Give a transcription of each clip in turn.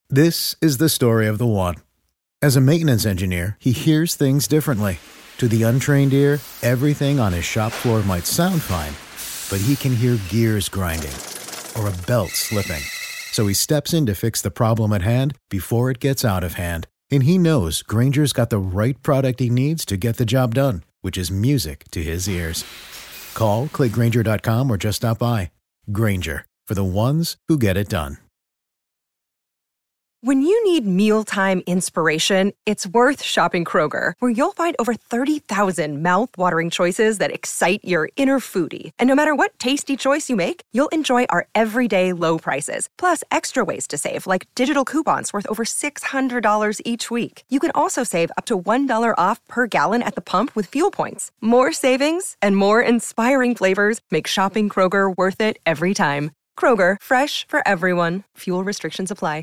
This is the story of the one. As a maintenance engineer, he hears things differently. To the untrained ear, everything on his shop floor might sound fine, but he can hear gears grinding or a belt slipping. So he steps in to fix the problem at hand before it gets out of hand. And he knows Grainger's got the right product he needs to get the job done, which is music to his ears. Call, click Grainger.com, or just stop by. Grainger, for the ones who get it done. When you need mealtime inspiration, it's worth shopping Kroger, where you'll find over 30,000 mouth-watering choices that excite your inner foodie. And no matter what tasty choice you make, you'll enjoy our everyday low prices, plus extra ways to save, like digital coupons worth over $600 each week. You can also save up to $1 off per gallon at the pump with fuel points. More savings and more inspiring flavors make shopping Kroger worth it every time. Kroger, fresh for everyone. Fuel restrictions apply.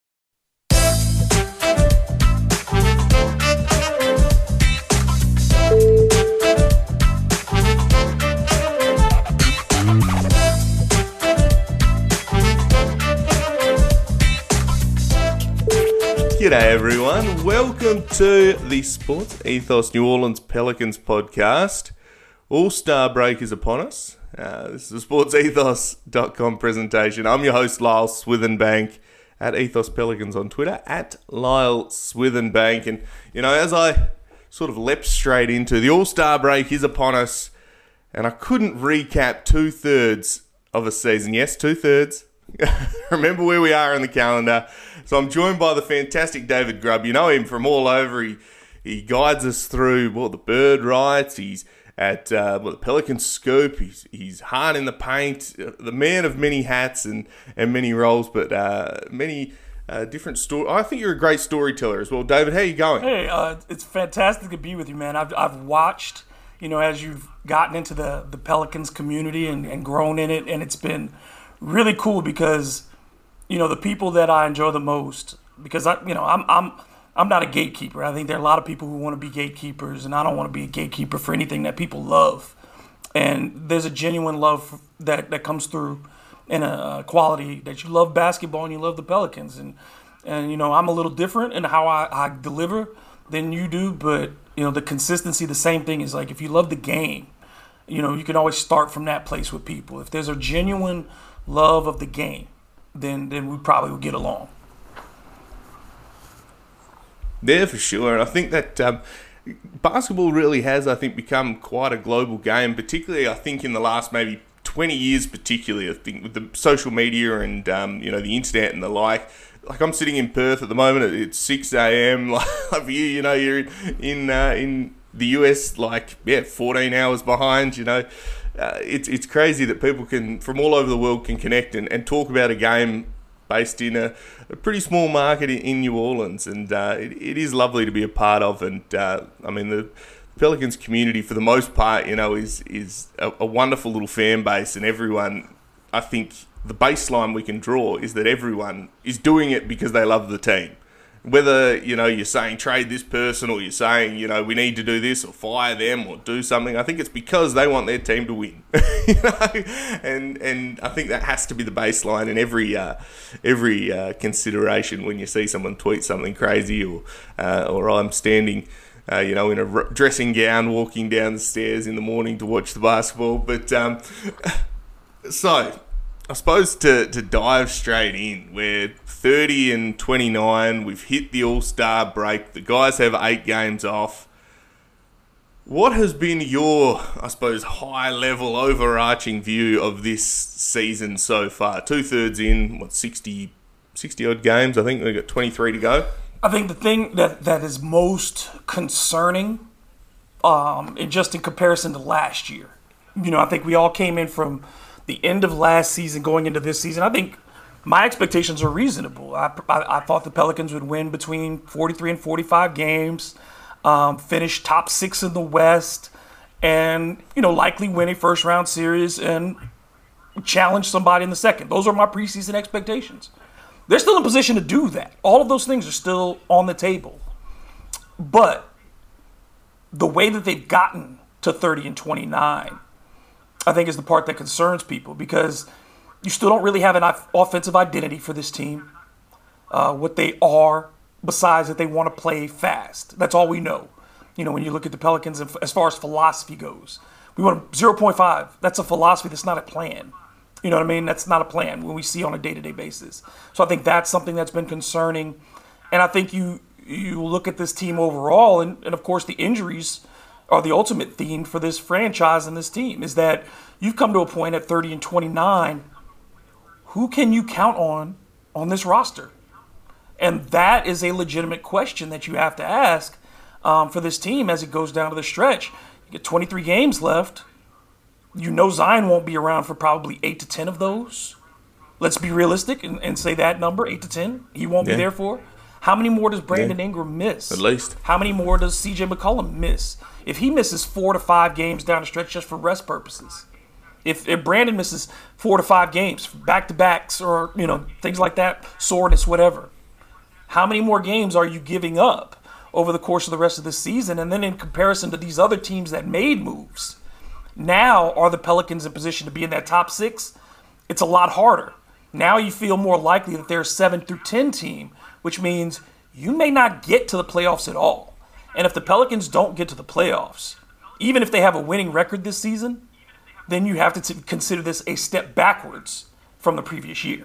G'day everyone, welcome to the Sports Ethos New Orleans Pelicans podcast. All-Star break is upon us. This is a sportsethos.com presentation. I'm your host Lyle Swithenbank at Ethos Pelicans on Twitter, at Lyle Swithenbank. And, you know, as I sort of leapt straight into the All-Star break is upon us, and I couldn't recap two-thirds of a season. Yes, two-thirds. Remember where we are in the calendar. So I'm joined by the fantastic David Grubb. You know him from all over. He guides us through the Bird Rights. He's at the Pelican Scoop. He's hard in the paint. The man of many hats and many roles, but many different stories. I think you're a great storyteller as well. David, how are you going? Hey, it's fantastic to be with you, man. I've watched, as you've gotten into the Pelicans community and grown in it, and it's been really cool because the people that I enjoy the most, because I'm not a gatekeeper. I think there are a lot of people who want to be gatekeepers, and I don't want to be a gatekeeper for anything that people love. And there's a genuine love that comes through in a quality that you love basketball and you love the Pelicans. And I'm a little different in how I deliver than you do, but the consistency, the same thing is like if you love the game, you can always start from that place with people. If there's a genuine love of the game, then we probably will get along. Yeah, for sure. And I think that basketball really has, become quite a global game, particularly, I think, in the last maybe 20 years particularly, I think, with the social media and, the internet and the like. Like, I'm sitting in Perth at the moment. It's 6 a.m. Like, for you, you're in the US, 14 hours behind, It's crazy that people from all over the world can connect and talk about a game based in a pretty small market in New Orleans, and it is lovely to be a part of. And the Pelicans community, for the most part, is a wonderful little fan base, and everyone, I think, the baseline we can draw is that everyone is doing it because they love the team. Whether, you're saying trade this person, or you're saying, we need to do this or fire them or do something, I think it's because they want their team to win. And I think that has to be the baseline in every consideration when you see someone tweet something crazy or I'm standing, in a dressing gown walking down the stairs in the morning to watch the basketball. But so I suppose to dive straight in, we're 30-29. We've hit the All-Star break. The guys have 8 games off. What has been your, I suppose, high-level overarching view of this season so far? Two-thirds in, 60-odd games? I think we've got 23 to go. I think the thing that is most concerning, just in comparison to last year, I think we all came in from the end of last season going into this season. I think my expectations are reasonable. I thought the Pelicans would win between 43 and 45 games, finish top 6 in the West, and likely win a first-round series and challenge somebody in the second. Those are my preseason expectations. They're still in position to do that. All of those things are still on the table. But the way that they've gotten to 30-29, I think, is the part that concerns people, because you still don't really have an offensive identity for this team. what they are, besides that they want to play fast. That's all we know. When you look at the Pelicans, as far as philosophy goes, we want 0.5. That's a philosophy. That's not a plan. You know what I mean? That's not a plan when we see on a day-to-day basis. So I think that's something that's been concerning. And I think you look at this team overall, and of course the injuries are the ultimate theme for this franchise and this team, is that you've come to a point at 30 and 29, who can you count on this roster? And that is a legitimate question that you have to ask for this team as it goes down to the stretch. You get 23 games left. Zion won't be around for probably 8 to 10 of those. Let's be realistic and say that number, 8 to 10, he won't be there for. How many more does Brandon Ingram miss? At least. How many more does CJ McCollum miss? If he misses 4 to 5 games down the stretch just for rest purposes, if Brandon misses 4 to 5 games, back-to-backs or, things like that, soreness, whatever, how many more games are you giving up over the course of the rest of the season? And then in comparison to these other teams that made moves, now are the Pelicans in position to be in that top 6? It's a lot harder. Now you feel more likely that they're a 7 through 10 team, which means you may not get to the playoffs at all. And if the Pelicans don't get to the playoffs, even if they have a winning record this season, then you have to consider this a step backwards from the previous year.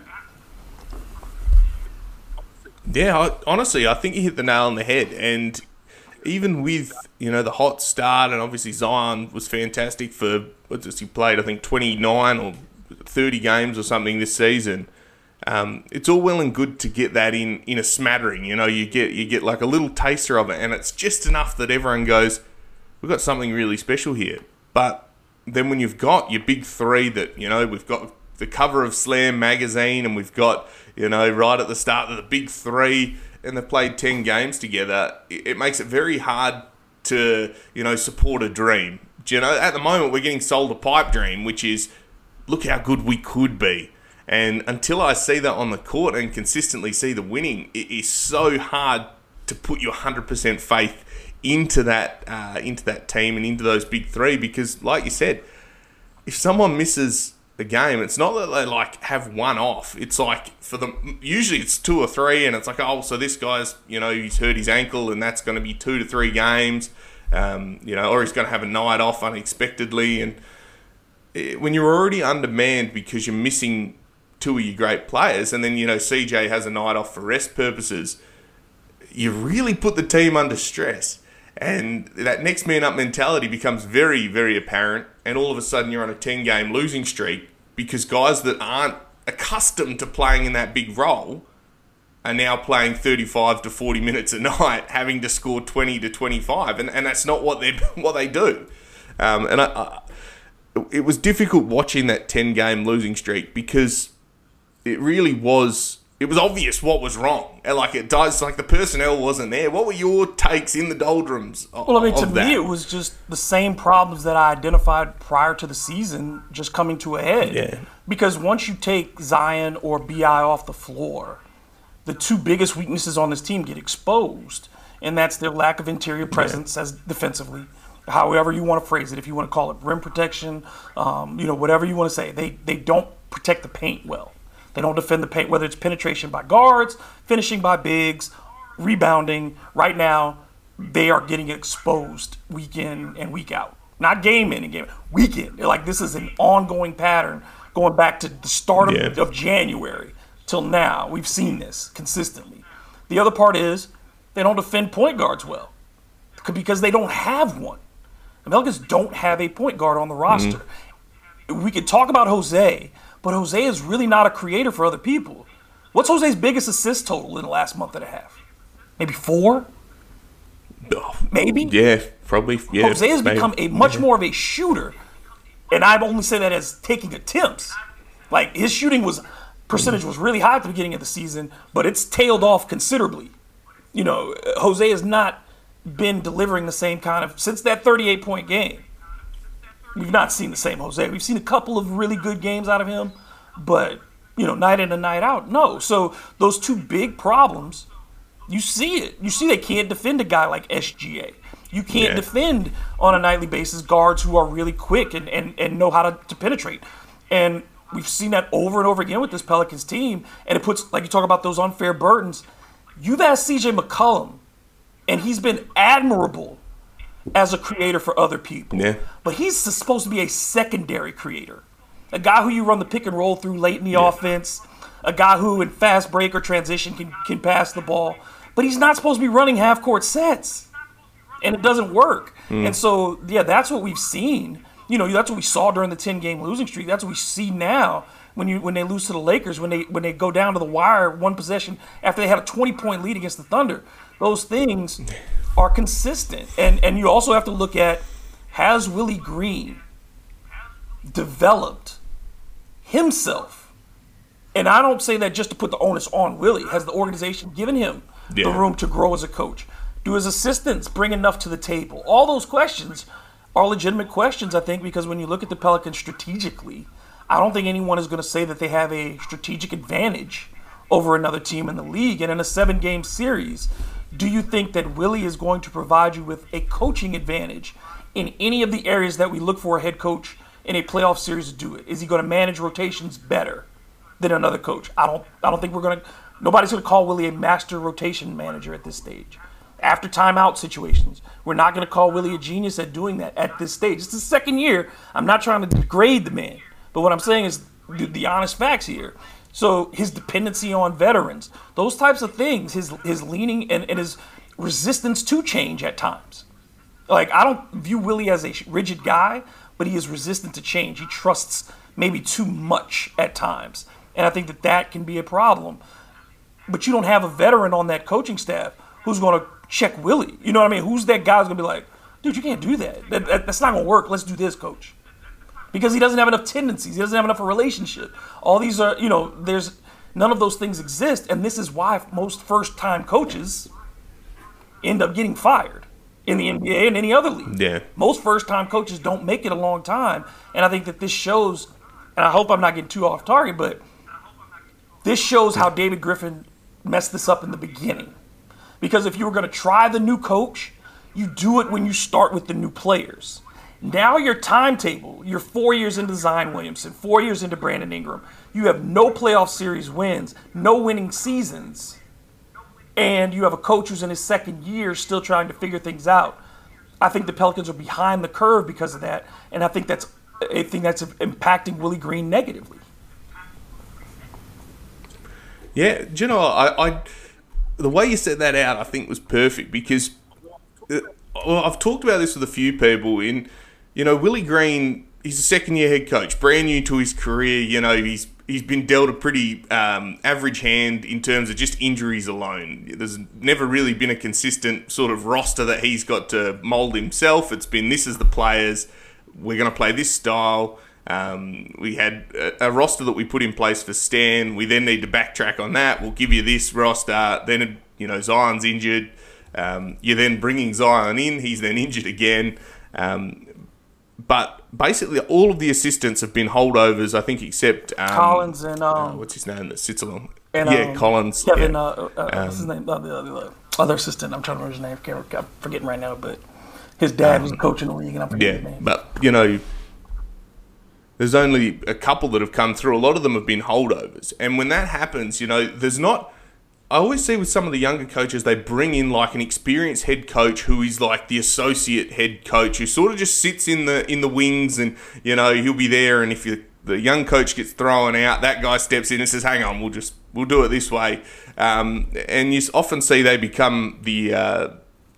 Yeah, honestly, I think you hit the nail on the head. And even with, the hot start, and obviously Zion was fantastic for, he played, I think, 29 or 30 games or something this season. It's all well and good to get that in a smattering. You get like a little taster of it, and it's just enough that everyone goes, we've got something really special here. But then when you've got your big three that, we've got the cover of Slam magazine, and we've got, right at the start of the big three, and they've played 10 games together, it makes it very hard to, support a dream. At the moment we're getting sold a pipe dream, which is, look how good we could be. And until I see that on the court and consistently see the winning, it is so hard to put your 100% faith into that team and into those big three, because, like you said, if someone misses a game, it's not that they have one off. It's for them, usually it's 2 or 3, and it's so this guy's he's hurt his ankle, and that's going to be 2 to 3 games, or he's going to have a night off unexpectedly, and when you're already undermanned because you're missing 2 of your great players, and then CJ has a night off for rest purposes, you really put the team under stress. And that next man up mentality becomes very, very apparent, and all of a sudden you're on a 10-game losing streak because guys that aren't accustomed to playing in that big role are now playing 35 to 40 minutes a night, having to score 20 to 25, and that's not what they do. It was difficult watching that 10-game losing streak because it really was. It was obvious what was wrong. The personnel wasn't there. What were your takes in the doldrums of that? To me, it was just the same problems that I identified prior to the season just coming to a head. Yeah. Because once you take Zion or B.I. off the floor, the 2 biggest weaknesses on this team get exposed, and that's their lack of interior presence as defensively. However you want to phrase it, if you want to call it rim protection, whatever you want to say. They don't protect the paint well. They don't defend the paint, whether it's penetration by guards, finishing by bigs, rebounding. Right now, they are getting exposed week in and week out. Not game in and game out, week in. This is an ongoing pattern going back to the start of January till now. We've seen this consistently. The other part is they don't defend point guards well because they don't have one. The Pelicans don't have a point guard on the roster. We could talk about Jose, but Jose is really not a creator for other people. What's Jose's biggest assist total in the last month and a half? Maybe 4? Maybe? Yeah, probably. Yeah, Jose has become much more of a shooter, and I only say that as taking attempts. His shooting percentage was really high at the beginning of the season, but it's tailed off considerably. Jose has not been delivering the same kind of, since that 38-point game. We've not seen the same Jose. We've seen a couple of really good games out of him, but, night in and night out, no. So those 2 big problems, you see it. You see they can't defend a guy like SGA. You can't defend on a nightly basis guards who are really quick and know how to penetrate. And we've seen that over and over again with this Pelicans team, and it puts, like you talk about those unfair burdens. You've asked C.J. McCollum, and he's been admirable as a creator for other people. Yeah. But he's supposed to be a secondary creator, a guy who you run the pick and roll through late in the offense, a guy who in fast break or transition can pass the ball. But he's not supposed to be running half-court sets, and it doesn't work. And so, yeah, that's what we've seen. You know, that's what we saw during the 10-game losing streak. That's what we see now when they lose to the Lakers, when they go down to the wire one possession after they had a 20-point lead against the Thunder. Those things are consistent. And you also have to look at, has Willie Green developed himself? And I don't say that just to put the onus on Willie. Has the organization given him the room to grow as a coach? Do his assistants bring enough to the table? All those questions are legitimate questions, I think, because when you look at the Pelicans strategically, I don't think anyone is going to say that they have a strategic advantage over another team in the league. And in a 7-game series, do you think that Willie is going to provide you with a coaching advantage in any of the areas that we look for a head coach in a playoff series to do it? Is he going to manage rotations better than another coach? I don't think nobody's going to call Willie a master rotation manager at this stage. After timeout situations, we're not going to call Willie a genius at doing that at this stage. It's the second year. I'm not trying to degrade the man, but what I'm saying is the honest facts here. So his dependency on veterans, those types of things, his leaning and his resistance to change at times. Like, I don't view Willie as a rigid guy, but he is resistant to change. He trusts maybe too much at times, and I think that can be a problem. But you don't have a veteran on that coaching staff who's going to check Willie. You know what I mean? Who's that guy who's going to be like, dude, you can't do that. That's not going to work. Let's do this, coach. Because he doesn't have enough tendencies. He doesn't have enough of a relationship. All these are, there's none of those things exist. And this is why most first-time coaches end up getting fired in the NBA and any other league. Yeah. Most first-time coaches don't make it a long time. And I think that this shows, and I hope I'm not getting too off target, but this shows how David Griffin messed this up in the beginning. Because if you were going to try the new coach, you do it when you start with the new players. Now your timetable, you're 4 years into Zion Williamson, 4 years into Brandon Ingram. You have no playoff series wins, no winning seasons, and you have a coach who's in his second year still trying to figure things out. I think the Pelicans are behind the curve because of that, and I think that's impacting Willie Green negatively. Yeah, do you know, I the way you set that out, I think, was perfect because I've talked about this with a few people. Willie Green, he's a second-year head coach, brand new to his career. He's been dealt a pretty average hand in terms of just injuries alone. There's never really been a consistent sort of roster that he's got to mould himself. It's been, this is the players, we're going to play this style. We had a roster that we put in place for Stan. We then need to backtrack on that. We'll give you this roster. Then, Zion's injured. You're then bringing Zion in. He's then injured again. But basically, all of the assistants have been holdovers, I think, except Collins and what's his name that sits along? And, Collins. Kevin. What's his name? The other assistant. I'm trying to remember his name. I'm forgetting right now, but his dad was a coach in the league, and I'm forgetting his name. But there's only a couple that have come through. A lot of them have been holdovers, and when that happens, there's not. I always see with some of the younger coaches, they bring in like an experienced head coach who is like the associate head coach who sort of just sits in the wings, and he'll be there. And if the young coach gets thrown out, that guy steps in and says, "Hang on, we'll do it this way." And you often see they become the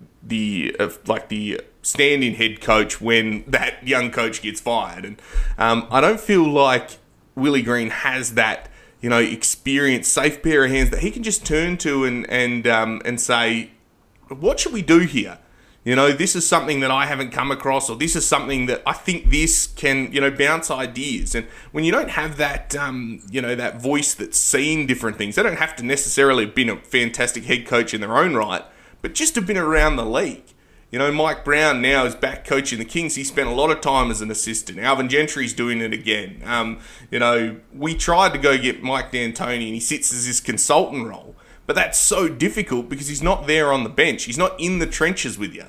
stand-in head coach when that young coach gets fired. And I don't feel like Willie Green has that. Experienced, safe pair of hands that he can just turn to and say, what should we do here? This is something that I haven't come across, or this is something that I think this can, bounce ideas. And when you don't have that, that voice that's seen different things, they don't have to necessarily have been a fantastic head coach in their own right, but just have been around the league. Mike Brown now is back coaching the Kings. He spent a lot of time as an assistant. Alvin Gentry's doing it again. We tried to go get Mike D'Antoni, and he sits as his consultant role. But that's so difficult because he's not there on the bench. He's not in the trenches with you.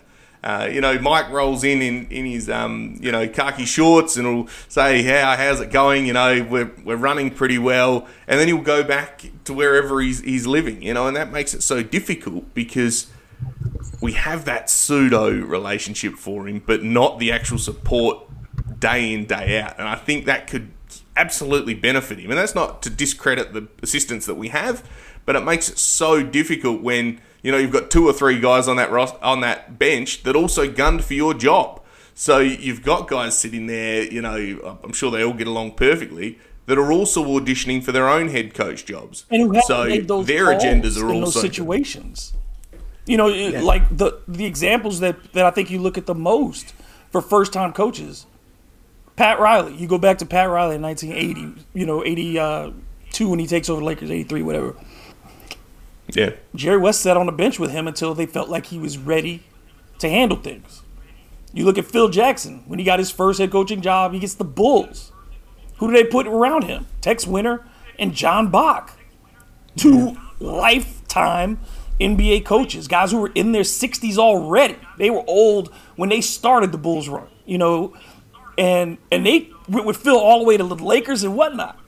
Mike rolls in his, khaki shorts and will say, how's it going? We're running pretty well. And then he'll go back to wherever he's living, and that makes it so difficult because we have that pseudo relationship for him, but not the actual support day in, day out. And I think that could absolutely benefit him. And that's not to discredit the assistants that we have, but it makes it so difficult when you've got 2 or 3 guys on that that bench that also gunned for your job. So you've got guys sitting there, I'm sure they all get along perfectly, that are also auditioning for their own head coach jobs. And who have so made those their agendas are in also those situations. Like the examples that I think you look at the most for first-time coaches. Pat Riley. You go back to Pat Riley in 1980, 82 when he takes over the Lakers, 83, whatever. Yeah. Jerry West sat on the bench with him until they felt like he was ready to handle things. You look at Phil Jackson. When he got his first head coaching job, he gets the Bulls. Who do they put around him? Tex Winter and John Bach. 2 lifetime NBA coaches, guys who were in their 60s already. They were old when they started the Bulls run, and they went with Phil all the way to the Lakers and whatnot.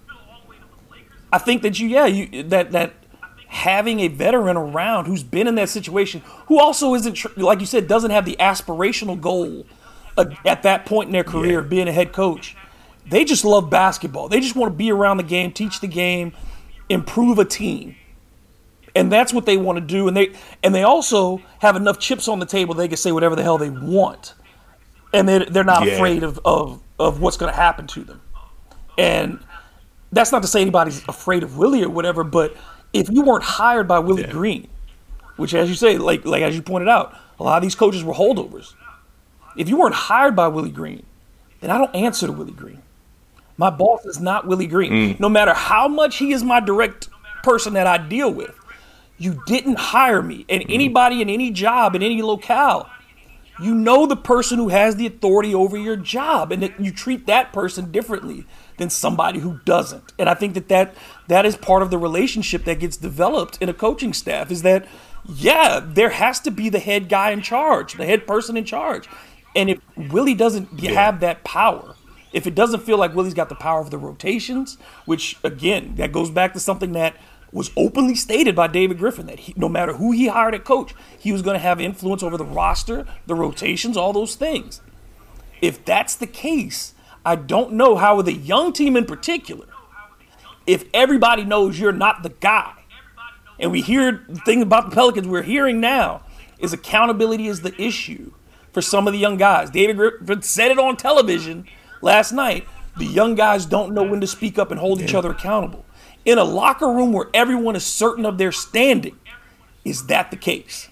I think that that having a veteran around who's been in that situation, who also isn't, like you said, doesn't have the aspirational goal at that point in their career of being a head coach. They just love basketball. They just want to be around the game, teach the game, improve a team. And that's what they want to do. And they also have enough chips on the table they can say whatever the hell they want. And they're not afraid of what's going to happen to them. And that's not to say anybody's afraid of Willie or whatever, but if you weren't hired by Willie Green, which, as you say, like as you pointed out, a lot of these coaches were holdovers. If you weren't hired by Willie Green, then I don't answer to Willie Green. My boss is not Willie Green. No matter how much he is my direct person that I deal with, you didn't hire me. And anybody in any job, in any locale, you know the person who has the authority over your job, and that you treat that person differently than somebody who doesn't. And I think that is part of the relationship that gets developed in a coaching staff, is that, there has to be the head guy in charge, the head person in charge. And if Willie doesn't have that power, if it doesn't feel like Willie's got the power of the rotations, which, again, that goes back to something that was openly stated by David Griffin, that no matter who he hired at coach, he was going to have influence over the roster, the rotations, all those things. If that's the case, I don't know how with a young team in particular, if everybody knows you're not the guy, and we hear the thing about the Pelicans we're hearing now is accountability is the issue for some of the young guys. David Griffin said it on television last night. The young guys don't know when to speak up and hold each other accountable. In a locker room where everyone is certain of their standing, is that the case?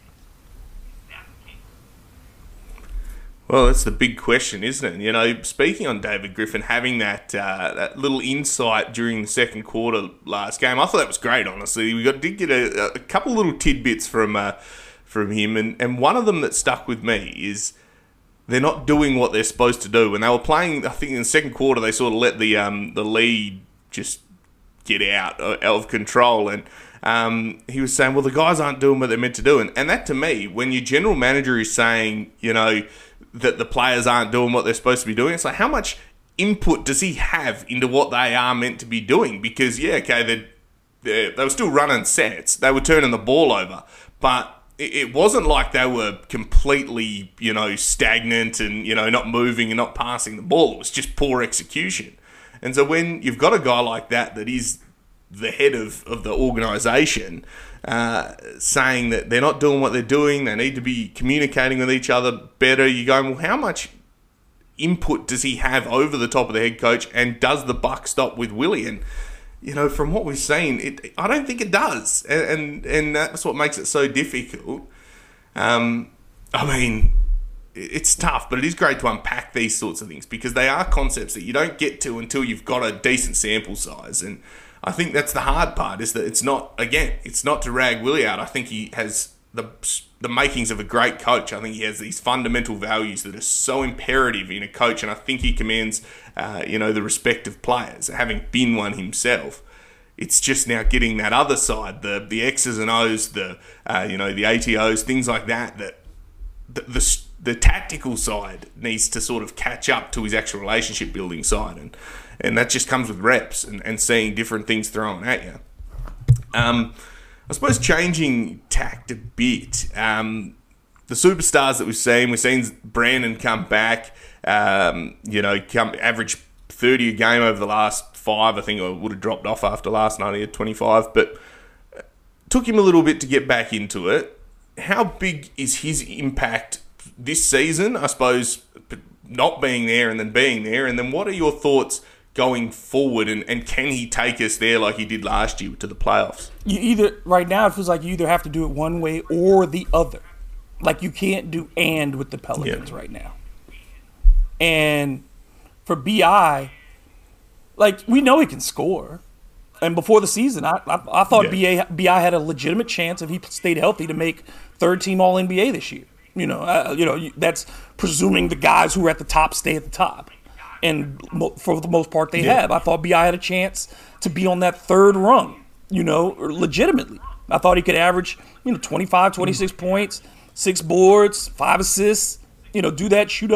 Well, that's the big question, isn't it? Speaking on David Griffin having that little insight during the second quarter last game, I thought that was great, honestly. We did get a couple little tidbits from him, and one of them that stuck with me is they're not doing what they're supposed to do. When they were playing, I think in the second quarter, they sort of let the lead just get out of control, and he was saying, well, the guys aren't doing what they're meant to do. And that, to me, when your general manager is saying, that the players aren't doing what they're supposed to be doing, it's like, how much input does he have into what they are meant to be doing? Because, they were still running sets. They were turning the ball over. But it wasn't like they were completely, stagnant and, not moving and not passing the ball. It was just poor execution. And so when you've got a guy like that is the head of the organisation, saying that they're not doing what they're doing, they need to be communicating with each other better, you're going, well, how much input does he have over the top of the head coach, and does the buck stop with Willie? And, from what we've seen, I don't think it does. And that's what makes it so difficult. It's tough, but it is great to unpack these sorts of things because they are concepts that you don't get to until you've got a decent sample size. And I think that's the hard part, is that it's not to rag Willie out. I think he has the makings of a great coach. I think he has these fundamental values that are so imperative in a coach, and I think he commands, the respect of players, having been one himself. It's just now getting that other side, the X's and O's, the ATOs, things like that the tactical side needs to sort of catch up to his actual relationship building side, and that just comes with reps and seeing different things thrown at you. I suppose changing tact a bit, the superstars that we've seen Brandon come back, come average 30 a game over the last 5. I think I would have dropped off after last night. He had 25, but took him a little bit to get back into it. How big is his impact this season, I suppose, not being there and then being there? And then what are your thoughts going forward, and can he take us there like he did last year to the playoffs? Right now it feels like you either have to do it one way or the other. Like you can't do and with the Pelicans right now. And for BI, like we know he can score. And before the season, I thought BI had a legitimate chance if he stayed healthy to make third-team All-NBA this year. That's presuming the guys who are at the top stay at the top. And for the most part, they have. I thought BI had a chance to be on that third rung, legitimately. I thought he could average, 25, 26 points, 6 boards, 5 assists, do that, shoot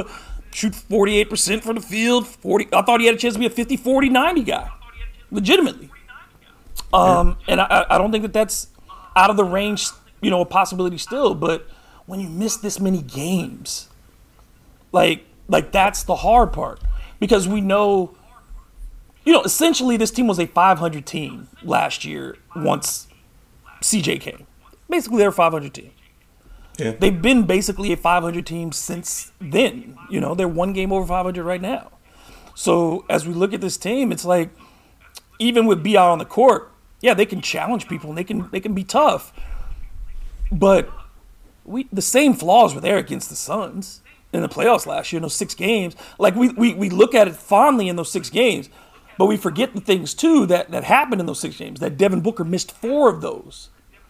48% from the field. I thought he had a chance to be a 50, 40, 90 guy, legitimately. And I don't think that's out of the range, a possibility still. But when you miss this many games, like that's the hard part. Because we know, essentially this team was a 500 team last year once CJ came. Basically, they're a 500 team. Yeah. They've been basically a 500 team since then. They're one game over 500 right now. So as we look at this team, it's like, even with BI on the court, they can challenge people and they can be tough. But the same flaws were there against the Suns in the playoffs last year in those 6 games. Like we look at it fondly in those 6 games, but we forget the things too that happened in those 6 games. That Devin Booker missed 4 of those.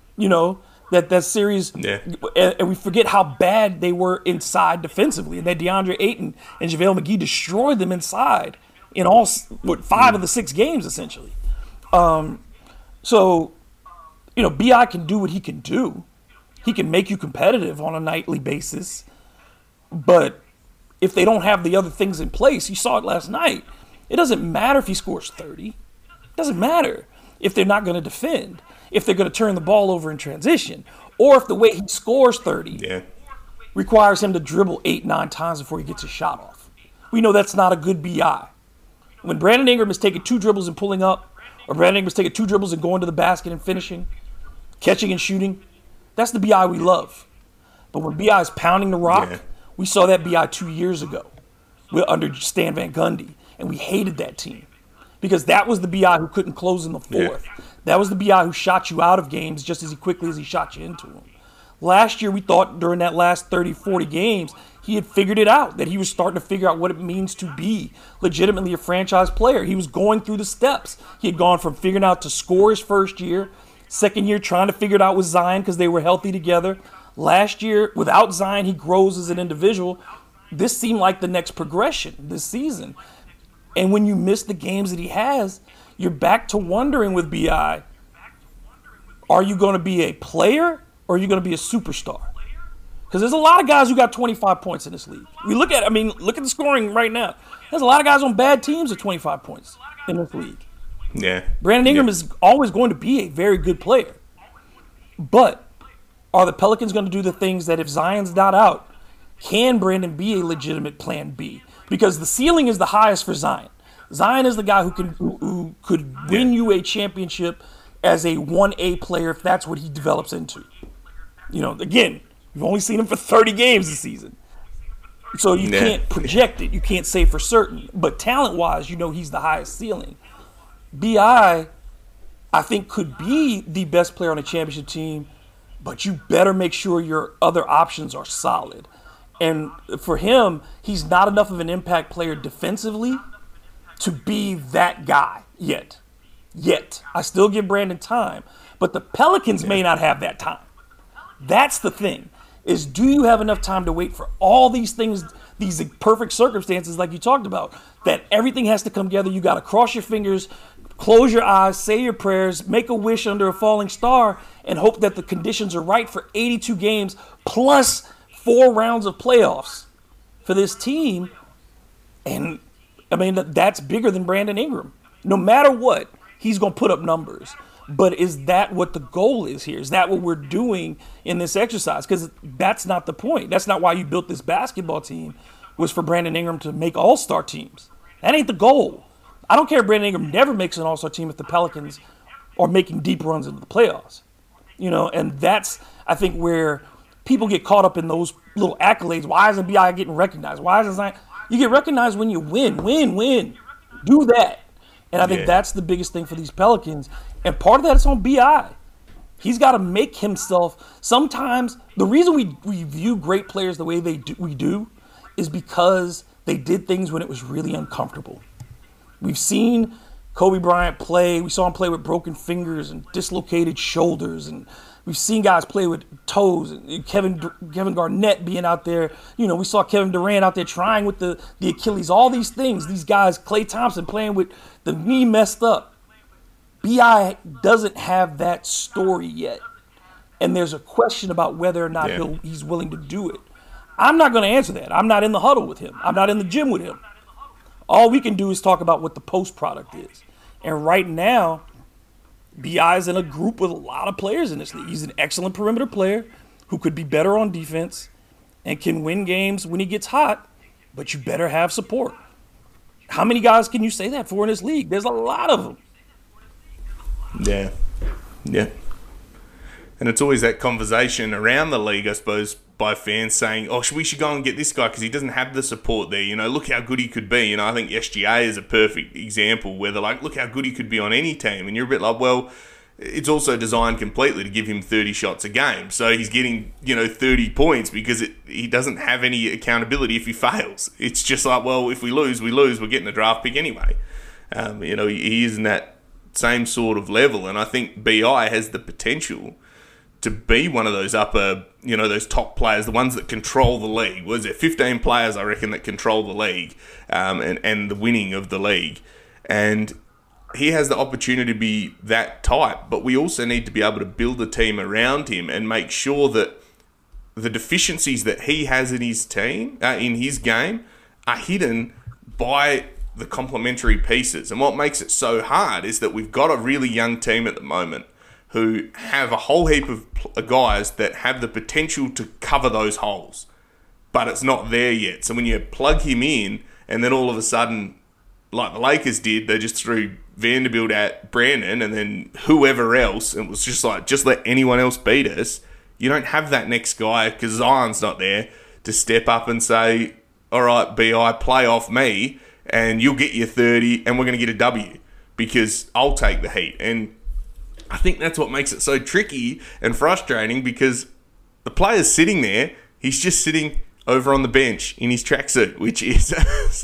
That series, and we forget how bad they were inside defensively, and that DeAndre Ayton and JaVale McGee destroyed them inside in all 5 of the 6 games essentially. So BI can do what he can do. He can make you competitive on a nightly basis. But if they don't have the other things in place, you saw it last night, it doesn't matter if he scores 30. It doesn't matter if they're not going to defend, if they're going to turn the ball over in transition, or if the way he scores 30 requires him to dribble 8, 9 times before he gets a shot off. We know that's not a good BI. When Brandon Ingram is taking 2 dribbles and pulling up, or Brandon Ingram's taking 2 dribbles and going to the basket and finishing, catching and shooting, that's the BI we love. But when BI is pounding the rock, we saw that BI 2 years ago under Stan Van Gundy, and we hated that team because that was the BI who couldn't close in the fourth. That was the BI who shot you out of games just as quickly as he shot you into them. Last year, we thought during that last 30, 40 games, he had figured it out, that he was starting to figure out what it means to be legitimately a franchise player. He was going through the steps. He had gone from figuring out to score his first year, second year trying to figure it out with Zion because they were healthy together. Last year, without Zion, he grows as an individual. This seemed like the next progression this season. And when you miss the games that he has, you're back to wondering with BI, are you going to be a player or are you going to be a superstar? Because there's a lot of guys who got 25 points in this league. Look at the scoring right now. There's a lot of guys on bad teams with 25 points in this league. Yeah. Brandon Ingram is always going to be a very good player. But are the Pelicans going to do the things that if Zion's not out, can Brandon be a legitimate plan B? Because the ceiling is the highest for Zion. Zion is the guy who could win you a championship as a 1A player if that's what he develops into. Again, you've only seen him for 30 games this season. So you can't project it. You can't say for certain. But talent-wise, he's the highest ceiling. BI, I think, could be the best player on a championship team, but you better make sure your other options are solid. And for him, he's not enough of an impact player defensively to be that guy yet. I still give Brandon time, but the Pelicans may not have that time. That's the thing, is do you have enough time to wait for all these things, these perfect circumstances like you talked about, that everything has to come together. You got to cross your fingers, close your eyes, say your prayers, make a wish under a falling star, and hope that the conditions are right for 82 games plus 4 rounds of playoffs for this team. And, I mean, that's bigger than Brandon Ingram. No matter what, he's going to put up numbers. But is that what the goal is here? Is that what we're doing in this exercise? Because that's not the point. That's not why you built this basketball team, was for Brandon Ingram to make all-star teams. That ain't the goal. I don't care if Brandon Ingram never makes an all-star team if the Pelicans are making deep runs into the playoffs. And that's, I think, where people get caught up in those little accolades. Why isn't B.I. getting recognized? Why isn't Zion? You get recognized when you win. Do that. And I think that's the biggest thing for these Pelicans. And part of that is on B.I. He's got to make himself. Sometimes the reason we view great players the way we do is because they did things when it was really uncomfortable. We've seen Kobe Bryant play. We saw him play with broken fingers and dislocated shoulders. And we've seen guys play with toes. And Kevin Garnett being out there. We saw Kevin Durant out there trying with the Achilles. All these things. These guys, Klay Thompson playing with the knee messed up. B.I. doesn't have that story yet. And there's a question about whether or not he's willing to do it. I'm not going to answer that. I'm not in the huddle with him. I'm not in the gym with him. All we can do is talk about what the post product is. And right now, B.I. is in a group with a lot of players in this league. He's an excellent perimeter player who could be better on defense and can win games when he gets hot, but you better have support. How many guys can you say that for in this league? There's a lot of them. Yeah. And it's always that conversation around the league, I suppose, by fans saying, we should go and get this guy because he doesn't have the support there. Look how good he could be. I think SGA is a perfect example where they're like, look how good he could be on any team. And you're a bit like, well, it's also designed completely to give him 30 shots a game. So he's getting, 30 points because he doesn't have any accountability if he fails. It's just like, well, if we lose, we're getting a draft pick anyway. He is in that same sort of level. And I think B.I. has the potential to be one of those upper, those top players, the ones that control the league. Was there 15 players, I reckon, that control the league and the winning of the league. And he has the opportunity to be that type, but we also need to be able to build a team around him and make sure that the deficiencies that he has in his team, in his game, are hidden by the complementary pieces. And what makes it so hard is that we've got a really young team at the moment who have a whole heap of guys that have the potential to cover those holes, but it's not there yet. So when you plug him in, and then all of a sudden, like the Lakers did, they just threw Vanderbilt at Brandon, and then whoever else, and it was just like, just let anyone else beat us. You don't have that next guy, because Zion's not there, to step up and say, all right, B.I., play off me, and you'll get your 30, and we're going to get a W, because I'll take the heat. And I think that's what makes it so tricky and frustrating, because the player's sitting there, he's just sitting over on the bench in his tracksuit, which is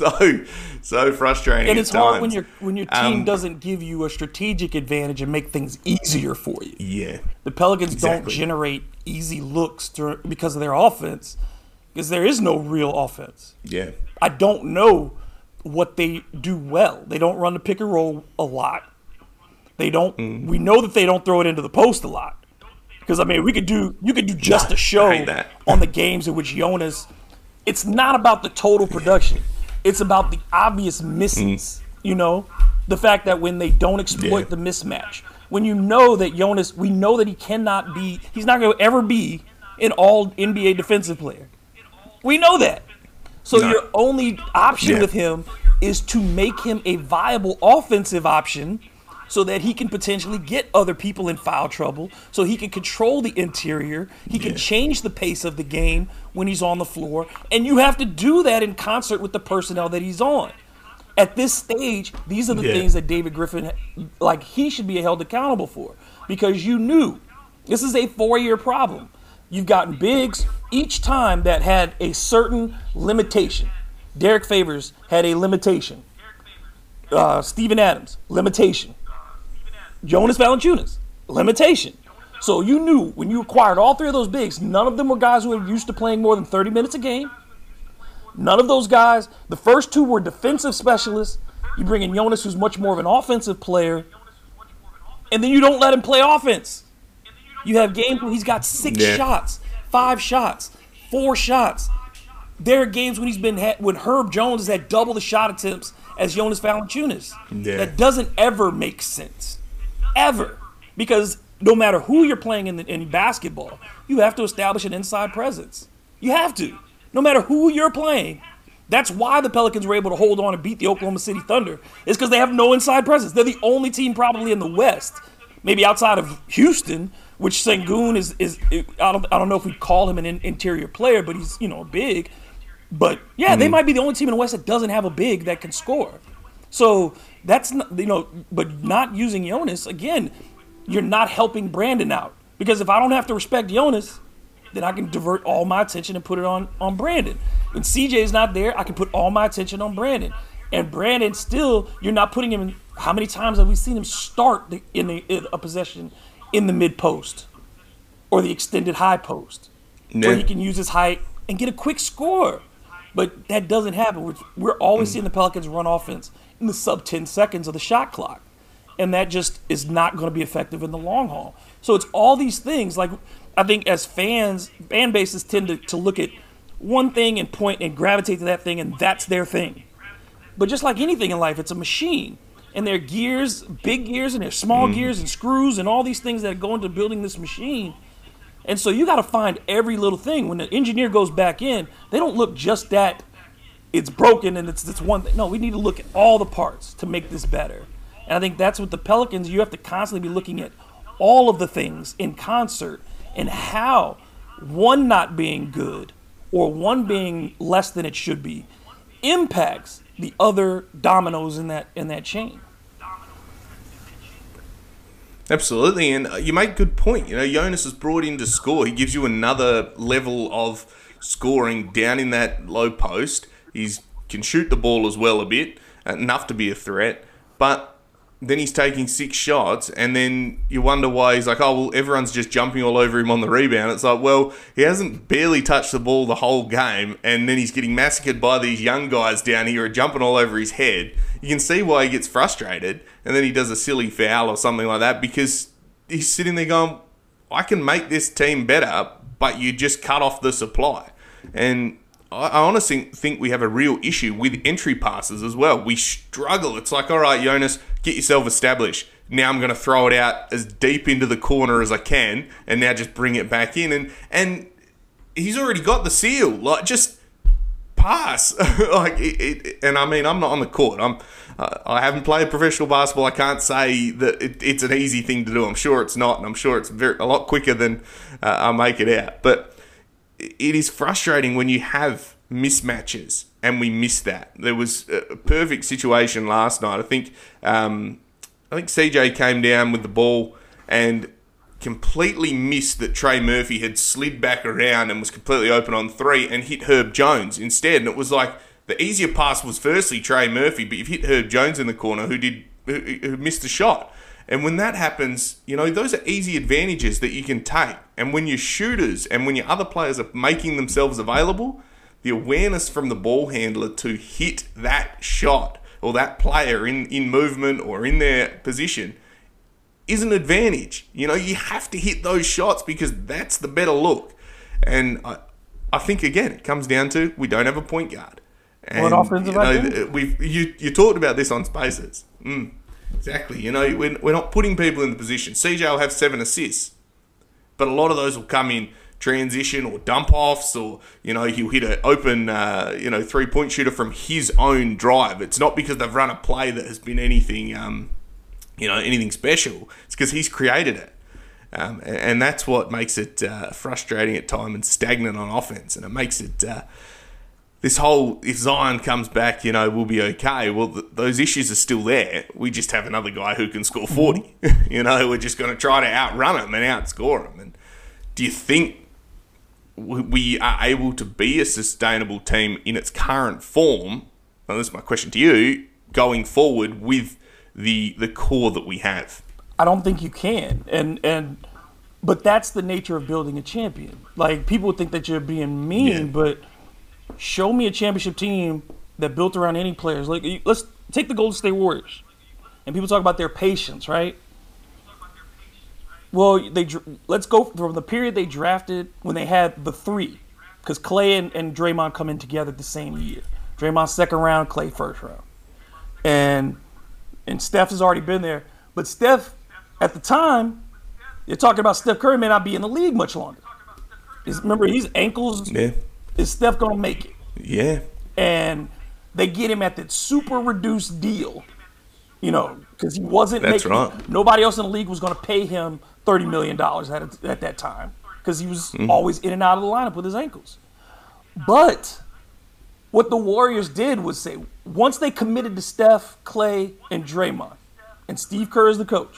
so frustrating. And it's at hard times. when your team doesn't give you a strategic advantage and make things easier for you. Yeah, the Pelicans don't generate easy looks because of their offense, because there is no real offense. Yeah, I don't know what they do well. They don't run the pick and roll a lot. They don't. We know that they don't throw it into the post a lot. Because you could do just a show on the games in which Jonas. It's not about the total production. It's about the obvious misses. The fact that when they don't exploit the mismatch, when you know that Jonas, we know that he cannot be. He's not going to ever be an all NBA defensive player. We know that. So your only option with him is to make him a viable offensive option, so that he can potentially get other people in foul trouble, so he can control the interior, he can change the pace of the game when he's on the floor, and you have to do that in concert with the personnel that he's on. At this stage, these are the things that David Griffin, he should be held accountable for, because you knew this is a 4-year problem. You've gotten bigs each time that had a certain limitation. Derek Favors had a limitation. Steven Adams, limitation. Jonas Valanciunas, limitation. So you knew when you acquired all 3 of those bigs, none of them were guys who were used to playing more than 30 minutes a game. None of those guys, the first 2 were defensive specialists. You bring in Jonas, who's much more of an offensive player, and then you don't let him play offense. You have games where he's got 6 shots, 5 shots, 4 shots. There are games when when Herb Jones has had double the shot attempts as Jonas Valanciunas. Yeah. That doesn't ever make sense, ever, because no matter who you're playing in basketball, you have to establish an inside presence. You have to, no matter who you're playing. That's why the Pelicans were able to hold on and beat the Oklahoma City Thunder, is because they have no inside presence. They're the only team probably in the West, maybe outside of Houston, which Sengun is I don't know if we'd call him an interior player, but he's big. But yeah, they might be the only team in the West that doesn't have a big that can score. So that's not, but not using Jonas, again, you're not helping Brandon out. Because if I don't have to respect Jonas, then I can divert all my attention and put it on Brandon. When CJ's not there, I can put all my attention on Brandon. And Brandon still, you're not putting him in. How many times have we seen him start in a possession in the mid post or the extended high post, where he can use his height and get a quick score? But that doesn't happen. We're always seeing the Pelicans run offense in the sub 10 seconds of the shot clock. And that just is not going to be effective in the long haul. So it's all these things. Like, I think as fans, fan bases tend to look at one thing and point and gravitate to that thing, and that's their thing. But just like anything in life, it's a machine. And there are gears, big gears, and there's small gears and screws and all these things that go into building this machine. And so you got to find every little thing. When the engineer goes back in, they don't look just at it's broken and it's this one thing. No, we need to look at all the parts to make this better. And I think that's what the Pelicans, you have to constantly be looking at all of the things in concert and how one not being good or one being less than it should be impacts the other dominoes in that chain. Absolutely, and you make a good point. Jonas is brought in to score. He gives you another level of scoring down in that low post. He can shoot the ball as well a bit, enough to be a threat. But then he's taking 6 shots, and then you wonder why he's like, oh, well, everyone's just jumping all over him on the rebound. It's like, well, he hasn't barely touched the ball the whole game, and then he's getting massacred by these young guys down here who are jumping all over his head. You can see why he gets frustrated, and then he does a silly foul or something like that, because he's sitting there going, I can make this team better, but you just cut off the supply. And I honestly think we have a real issue with entry passes as well. We struggle. It's like, all right, Jonas, get yourself established. Now I'm going to throw it out as deep into the corner as I can, and now just bring it back in. And he's already got the seal. Like, just pass. And I mean, I'm not on the court. I haven't played professional basketball. I can't say that it's an easy thing to do. I'm sure it's not, and I'm sure it's a lot quicker than I make it out. But it is frustrating when you have mismatches, and we miss that. There was a perfect situation last night. I think CJ came down with the ball and completely missed that Trey Murphy had slid back around and was completely open on 3 and hit Herb Jones instead. And it was like the easier pass was firstly Trey Murphy, but you've hit Herb Jones in the corner who missed the shot. And when that happens, those are easy advantages that you can take. And when your shooters and when your other players are making themselves available, the awareness from the ball handler to hit that shot or that player in movement or in their position is an advantage. You have to hit those shots because that's the better look. And I think, again, it comes down to we don't have a point guard. And, what offensive identity? You talked about this on Spaces. Exactly. We're not putting people in the position. CJ will have 7 assists, but a lot of those will come in transition or dump offs, or he'll hit an open 3-point shooter from his own drive. It's not because they've run a play that has been anything anything special. It's because he's created it, and that's what makes it frustrating at times and stagnant on offense, and it makes it. This whole, if Zion comes back, we'll be okay. Well, those issues are still there. We just have another guy who can score 40. We're just going to try to outrun him and outscore him. And do you think we are able to be a sustainable team in its current form? Well, this is my question to you, going forward with the core that we have. I don't think you can. But that's the nature of building a champion. Like, people would think that you're being mean, but show me a championship team that built around any players. Like, let's take the Golden State Warriors. And people talk about their patience, right? Well, let's go from the period they drafted when they had the 3, because Clay and Draymond come in together the same year. Draymond second round, Clay first round. And Steph has already been there. But Steph, at the time, you're talking about Steph Curry may not be in the league much longer. Remember, his ankles, is Steph going to make it? Yeah. And they get him at that super reduced deal, because he wasn't making. Right. Nobody else in the league was going to pay him $30 million at that time because he was always in and out of the lineup with his ankles. But what the Warriors did was say, once they committed to Steph, Clay, and Draymond, and Steve Kerr is the coach,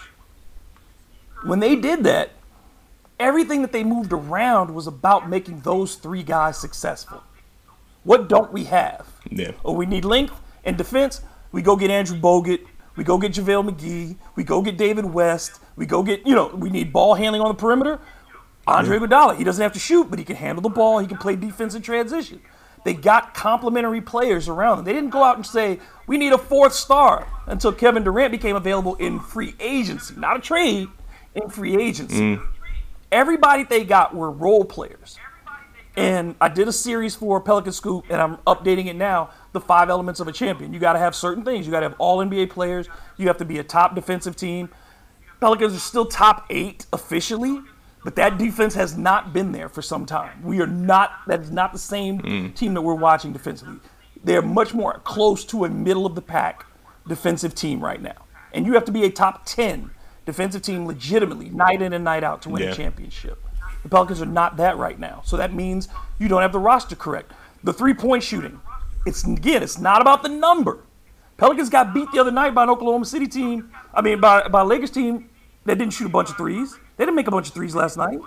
when they did that, everything that they moved around was about making those three guys successful. What don't we have? Yeah. Oh, we need length and defense. We go get Andrew Bogut. We go get JaVale McGee. We go get David West. We go get, we need ball handling on the perimeter. Andre Iguodala, he doesn't have to shoot, but he can handle the ball. He can play defense in transition. They got complementary players around them. They didn't go out and say, we need a fourth star until Kevin Durant became available in free agency. Not a trade, in free agency. Everybody they got were role players. And I did a series for Pelican Scoop, and I'm updating it now, the 5 elements of a champion. You got to have certain things. You got to have all NBA players. You have to be a top defensive team. Pelicans are still top 8 officially, but that defense has not been there for some time. That is not the same team that we're watching defensively. They're much more close to a middle-of-the-pack defensive team right now. And you have to be a top 10 defensive team legitimately, night in and night out, to win a championship. The Pelicans are not that right now. So that means you don't have the roster correct. The three-point shooting, it's not about the number. Pelicans got beat the other night by an Oklahoma City team, by a Lakers team that didn't shoot a bunch of threes. They didn't make a bunch of threes last night.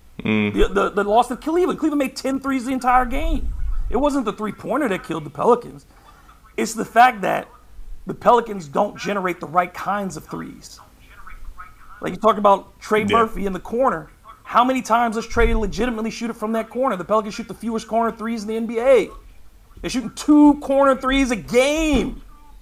The loss to Cleveland. Cleveland made 10 threes the entire game. It wasn't the three-pointer that killed the Pelicans. It's the fact that the Pelicans don't generate the right kinds of threes. Like you talk about Trey Murphy in the corner. How many times does Trey legitimately shoot it from that corner? The Pelicans shoot the fewest corner threes in the NBA. They're shooting 2 corner threes a game.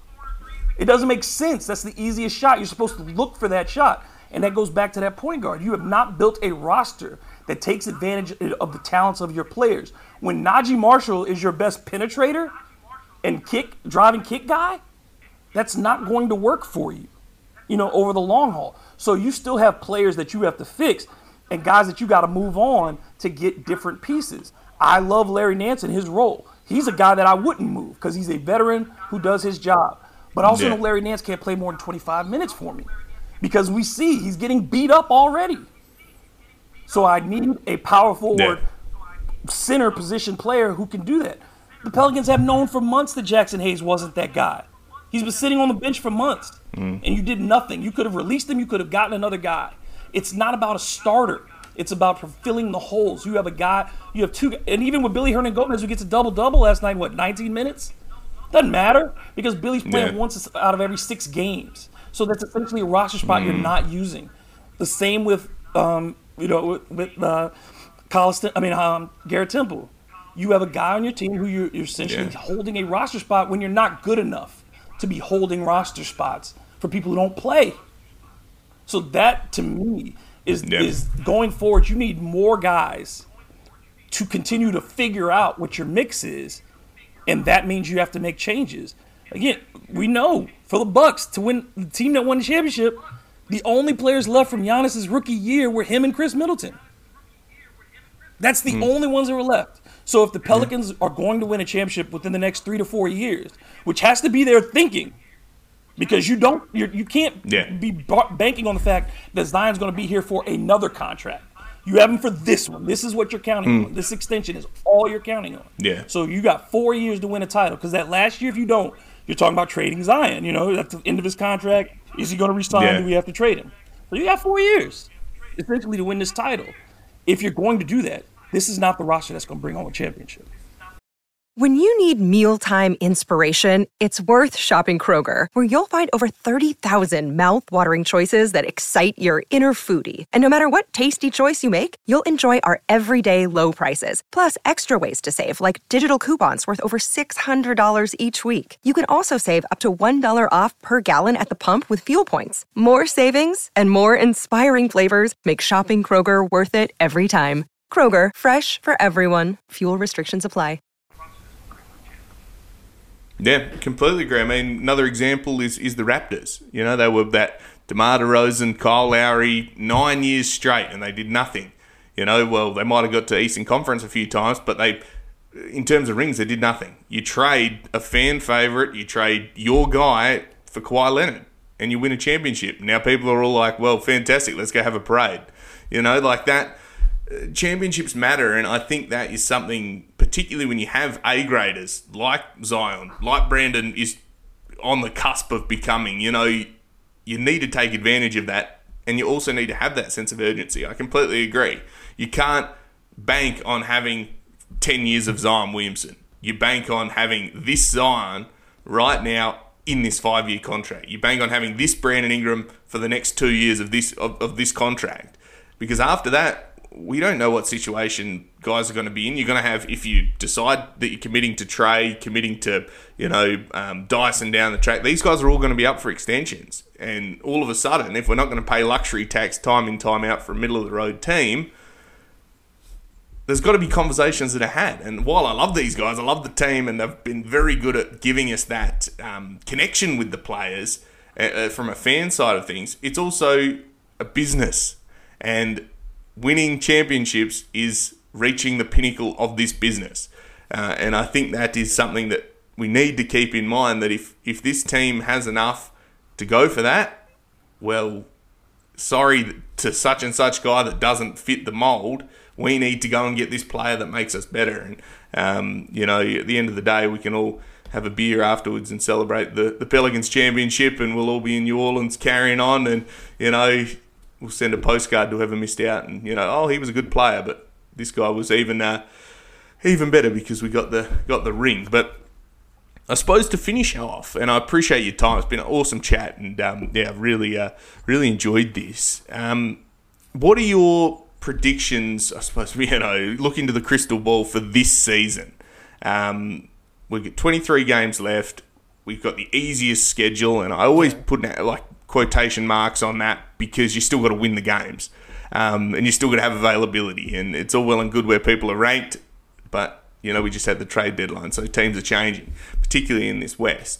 It doesn't make sense. That's the easiest shot. You're supposed to look for that shot. And that goes back to that point guard. You have not built a roster that takes advantage of the talents of your players. When Najee Marshall is your best penetrator and driving kick guy, that's not going to work for you, over the long haul. So you still have players that you have to fix and guys that you got to move on to get different pieces. I love Larry Nance in his role. He's a guy that I wouldn't move because he's a veteran who does his job. But I also know Larry Nance can't play more than 25 minutes for me because we see he's getting beat up already. So I need a power forward center position player who can do that. The Pelicans have known for months that Jackson Hayes wasn't that guy. He's been sitting on the bench for months, and you did nothing. You could have released him. You could have gotten another guy. It's not about a starter. It's about filling the holes. You have a guy, you have 2, and even with Billy Hernangomez, who gets a double-double last night, 19 minutes? Doesn't matter because Billy's playing once out of every 6 games. So that's essentially a roster spot you're not using. The same with, Garrett Temple. You have a guy on your team who you're essentially holding a roster spot when you're not good enough to be holding roster spots for people who don't play. So that, to me, is going forward, you need more guys to continue to figure out what your mix is, and that means you have to make changes. Again, we know for the Bucks to win, the team that won the championship, the only players left from Giannis's rookie year were him and Chris Middleton. That's the only ones that were left. So if the Pelicans are going to win a championship within the next 3 to 4 years, which has to be their thinking, because you can't be banking on the fact that Zion's going to be here for another contract. You have him for this one. This is what you're counting on. This extension is all you're counting on. Yeah. So you got 4 years to win a title. Because that last year, if you don't, you're talking about trading Zion. At the end of his contract, is he going to resign? Do we have to trade him? So you got 4 years, essentially, to win this title. If you're going to do that, this is not the roster that's going to bring home a championship. When you need mealtime inspiration, it's worth shopping Kroger, where you'll find over 30,000 mouth-watering choices that excite your inner foodie. And no matter what tasty choice you make, you'll enjoy our everyday low prices, plus extra ways to save, like digital coupons worth over $600 each week. You can also save up to $1 off per gallon at the pump with fuel points. More savings and more inspiring flavors make shopping Kroger worth it every time. Kroger, fresh for everyone. Fuel restrictions apply. Yeah, completely agree. I mean, another example is the Raptors. You know, they were that DeMar DeRozan, Kyle Lowry, 9 years straight, and they did nothing. You know, well, they might have got to Eastern Conference a few times, but they, in terms of rings, they did nothing. You trade a fan favourite, you trade your guy for Kawhi Leonard, and you win a championship. Now people are all like, well, fantastic, let's go have a parade. You know, like that. Championships matter, and I think that is something, particularly when you have A-graders like Zion, like Brandon is on the cusp of becoming, you know, you need to take advantage of that, and you also need to have that sense of urgency. I completely agree. You can't bank on having 10 years of Zion Williamson. You bank on having this Zion right now in this 5-year contract. You bank on having this Brandon Ingram for the next 2 years of this contract. Because after that, we don't know what situation guys are going to be in. You're going to have, if you decide that you're committing to Trey, committing to, you know, Dyson down the track, these guys are all going to be up for extensions. And all of a sudden, if we're not going to pay luxury tax time in, time out for a middle-of-the-road team, there's got to be conversations that are had. And while I love these guys, I love the team, and they've been very good at giving us that connection with the players from a fan side of things, it's also a business. And winning championships is reaching the pinnacle of this business. And I think that is something that we need to keep in mind, that if this team has enough to go for that, well, sorry to such and such guy that doesn't fit the mould. We need to go and get this player that makes us better. And, you know, at the end of the day, we can all have a beer afterwards and celebrate the Pelicans championship, and we'll all be in New Orleans carrying on, and, you know, we'll send a postcard to whoever missed out, and, you know, oh, he was a good player, but this guy was even better because we got the ring. But I suppose to finish off, and I appreciate your time, it's been an awesome chat, and yeah, I've really enjoyed this. What are your predictions, I suppose, you know, look into the crystal ball for this season? We've got 23 games left. We've got the easiest schedule, and I always put like quotation marks on that because you still got to win the games, and you still got to have availability. And it's all well and good where people are ranked, but, you know, we just had the trade deadline, so teams are changing, particularly in this West.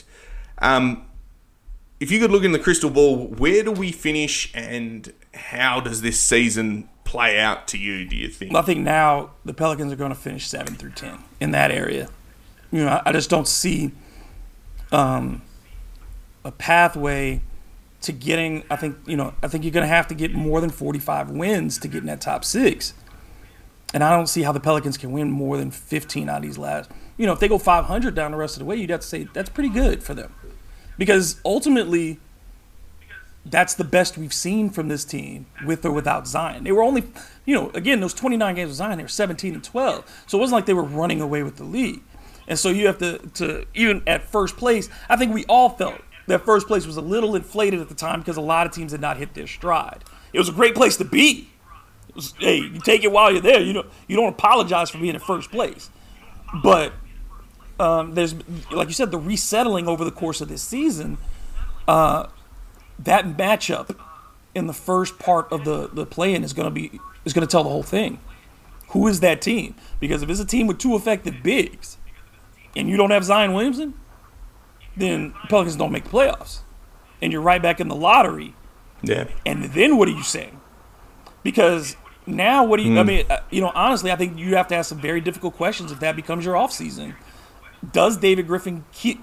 If you could look in the crystal ball, where do we finish, and how does this season play out to you, do you think? I think now the Pelicans are going to finish 7 through 10 in that area. You know, I just don't see a pathway to getting. I think you're going to have to get more than 45 wins to get in that top 6. And I don't see how the Pelicans can win more than 15 out of these last. You know, if they go 500 down the rest of the way, you'd have to say that's pretty good for them. Because ultimately, that's the best we've seen from this team with or without Zion. They were only, you know, again, those 29 games with Zion, they were 17-12. So it wasn't like they were running away with the league. And so you have to even at first place, I think we all felt that first place was a little inflated at the time because a lot of teams had not hit their stride. It was a great place to be. It was, hey, you take it while you're there. You don't apologize for being in first place. But there's, like you said, the resettling over the course of this season. That matchup in the first part of the play-in is going to tell the whole thing. Who is that team? Because if it's a team with 2 effective bigs, and you don't have Zion Williamson, then Pelicans don't make the playoffs, and you're right back in the lottery. Yeah. And then what are you saying? Because now what do you? I mean, you know, honestly, I think you have to ask some very difficult questions if that becomes your offseason. Does David Griffin?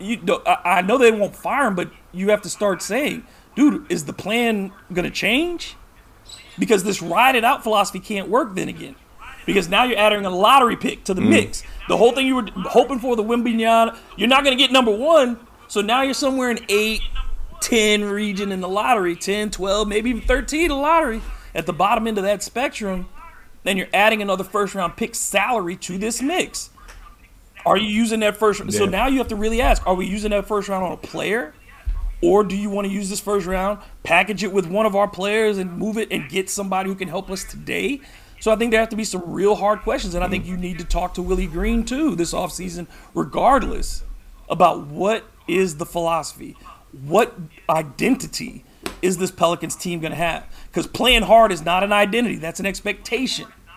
I know they won't fire him, but you have to start saying, dude, is the plan going to change? Because this ride it out philosophy can't work then again. Because now you're adding a lottery pick to the mix. The whole thing you were hoping for, the Wembanyama, you're not going to get number 1. So now you're somewhere in 8, 10 region in the lottery, 10, 12, maybe even 13 in the lottery at the bottom end of that spectrum. Then you're adding another first-round pick salary to this mix. Are you using that first? Yeah. So now you have to really ask, are we using that first round on a player? Or do you want to use this first round, package it with one of our players and move it and get somebody who can help us today? So I think there have to be some real hard questions, and I think you need to talk to Willie Green too this offseason, regardless, about what is the philosophy, what identity is this Pelicans team going to have? Because playing hard is not an identity, that's an expectation.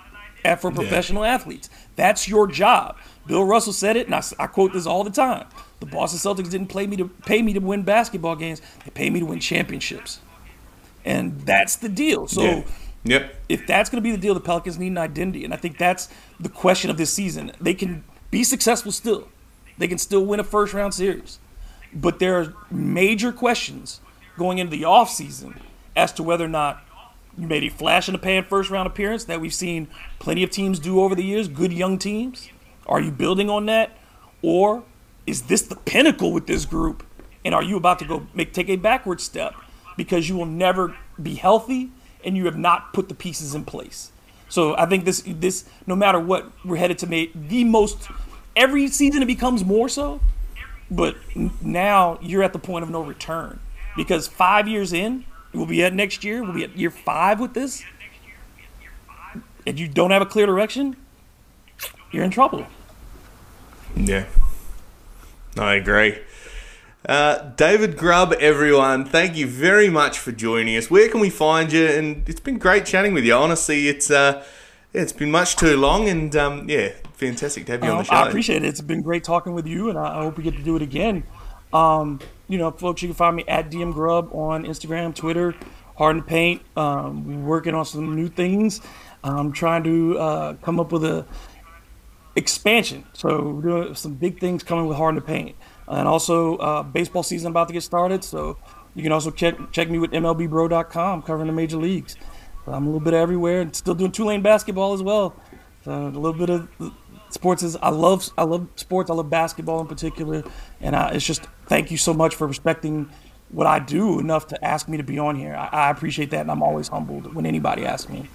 for professional athletes. That's your job. Bill Russell said it, and I quote this all the time. The Boston Celtics didn't pay me to win basketball games. They paid me to win championships. And that's the deal. So if that's going to be the deal, the Pelicans need an identity. And I think that's the question of this season. They can be successful still. They can still win a first-round series. But there are major questions going into the offseason as to whether or not you made a flash-in-the-pan first-round appearance that we've seen plenty of teams do over the years, good young teams. Are you building on that? Or is this the pinnacle with this group? And are you about to take a backward step because you will never be healthy and you have not put the pieces in place? So I think this no matter what, we're headed to make the most – every season it becomes more so. But now you're at the point of no return because 5 years in, we'll be at next year, we'll be at year 5 with this, and you don't have a clear direction, you're in trouble. Yeah, I agree. David Grubb, everyone, thank you very much for joining us. Where can we find you? And it's been great chatting with you. Honestly, it's been much too long, and fantastic to have you on the show. I appreciate it. It's been great talking with you, and I hope we get to do it again. Folks, you can find me at DM Grubb on Instagram, Twitter, Hard in the Paint. We're working on some new things. I'm trying to come up with a expansion. So we're doing some big things coming with Hard in the Paint. And also baseball season about to get started. So you can also check me with MLBBro.com covering the major leagues. I'm a little bit everywhere and still doing Tulane basketball as well. So a little bit of sports I love sports. I love basketball in particular. And it's just thank you so much for respecting what I do enough to ask me to be on here. I appreciate that, and I'm always humbled when anybody asks me.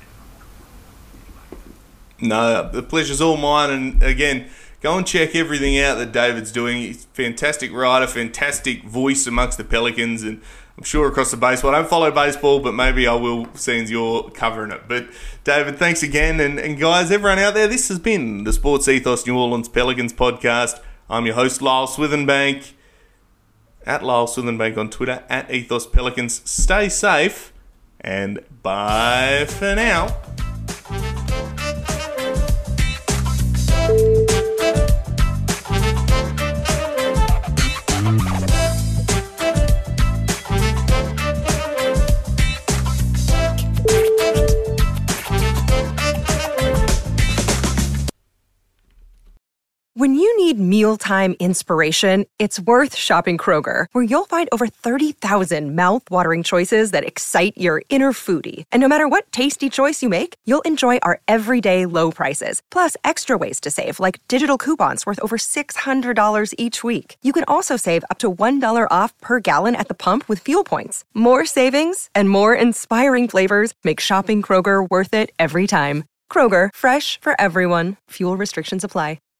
No, the pleasure's all mine. And again, go and check everything out that David's doing. He's a fantastic writer, fantastic voice amongst the Pelicans, and I'm sure across the baseball. I don't follow baseball, but maybe I will, seeing you're covering it. But David, thanks again. And guys, everyone out there, this has been the Sports Ethos New Orleans Pelicans podcast. I'm your host, Lyle Swithenbank, at Lyle Swithenbank on Twitter, at Ethos Pelicans. Stay safe, and bye for now. When you need mealtime inspiration, it's worth shopping Kroger, where you'll find over 30,000 mouth-watering choices that excite your inner foodie. And no matter what tasty choice you make, you'll enjoy our everyday low prices, plus extra ways to save, like digital coupons worth over $600 each week. You can also save up to $1 off per gallon at the pump with fuel points. More savings and more inspiring flavors make shopping Kroger worth it every time. Kroger, fresh for everyone. Fuel restrictions apply.